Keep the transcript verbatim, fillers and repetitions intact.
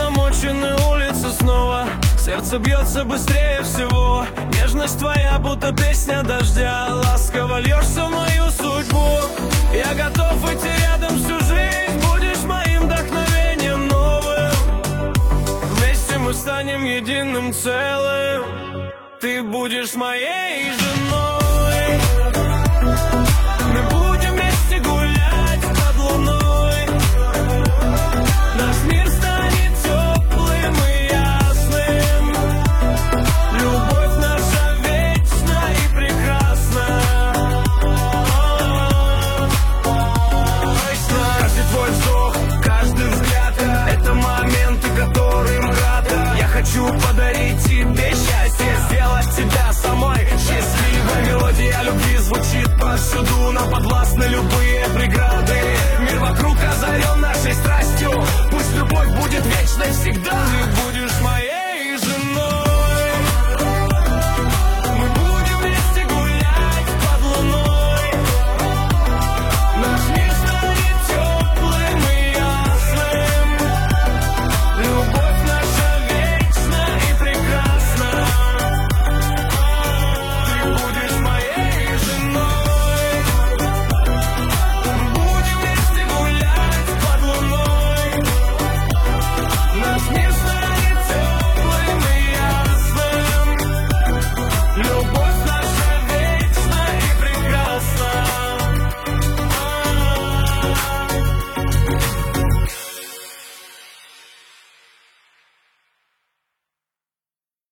взломочены улицы снова, сердце бьется быстрее всего. Нежность твоя, будто песня дождя, ласково льешься в мою судьбу. Я готов идти рядом всю жизнь, будешь моим вдохновением новым. Вместе мы станем единым целым, ты будешь моей женой.